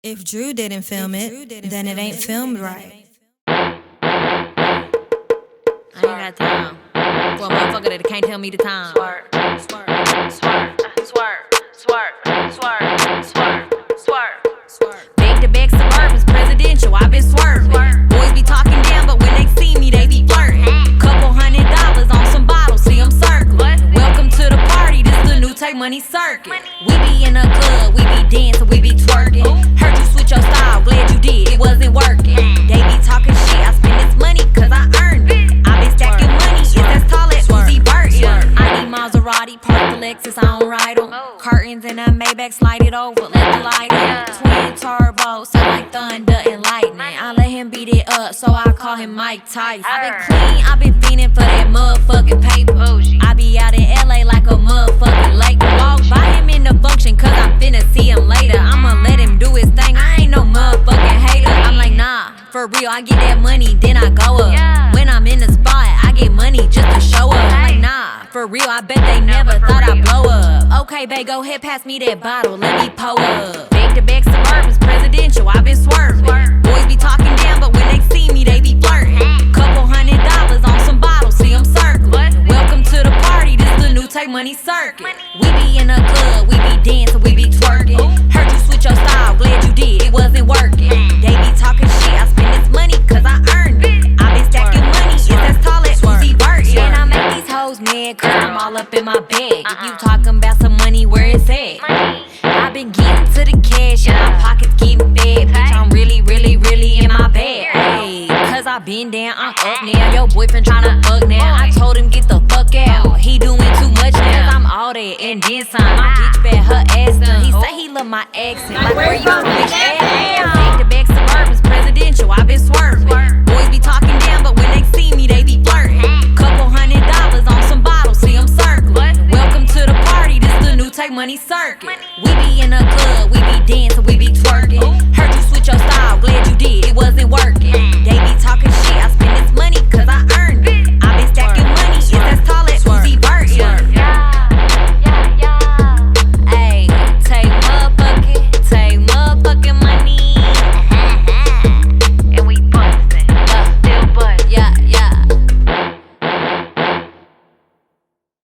If Drew didn't film it, then it ain't filmed right. I ain't got time for a motherfucker that can't tell me the time. Swerve, swerve, swerve, swerve, swerve, swerve, swerve, swerve. Back to back Suburbans, presidential, I been swerving. Boys be talking down, but when they see me, they be flirting. Couple $100 on some bottles, see them circling. Welcome to the party, this the new Take Money circuit. We be in a club, we be dancing, we be twerking. Heard you switch your style, glad you did, it wasn't working. They be talking shit, I spend this money cause I earned it. I been stacking money, it's as tall as Uzi Burton. I need Maserati, park the Lexus, I don't ride them. Curtains in a Maybach, slide it over, let the light in. Twin turbo, sound like thunder and lightning. I let him beat it up, so I call him Mike Tyson. I been clean, I been fiending for that motherfucking paper. I be out in LA like a motherfucking lake. Walk by him in the function, cause I finna see him later. I'ma let him do his thing, I ain't no motherfucking hater. I'm like, nah, for real, I get that money, then I go up. When I'm in the spot, I get money just to show up. I'm like, nah, for real, I bet they never thought I'd blow up. Okay, babe, go ahead, pass me that bottle, let me pull up. Back to back Suburbans, presidential, I been swerving. Boys be talking down, but when they see me, they be flirting. Couple $100 on some bottles, see them circling. Welcome to the party, this the new Take Money circuit. We be in a club, we be dancing, we be twerking. Heard you switch your style, glad you did, it wasn't working. They be talking shit, I spend this money cause I earned it. I been stacking money, it's as tall as Uzi Burton. And I make these hoes mad cause I'm all up in my bag. If you talking about some money, where it's at? I been getting to the cash and my pockets getting fat. Bitch, I'm really in my bag. Hey, cause I been down, I'm up now. Your boyfriend tryna fuck now. I told him get the fuck out. He doing too much now. I'm all that and then some. My bitch bet her ass done. He say he love my accent. Like where you from, bitch? Back to back Suburbans, presidential, I been swerving. Boys be talking down, but when they see me, they be flirting. Couple $100 on some bottles, see them circling. Welcome to the party, this the new Take Money circuit. We be in a club, we be dancing, we be twerking. Heard you switch your style, glad you did, it wasn't working. They be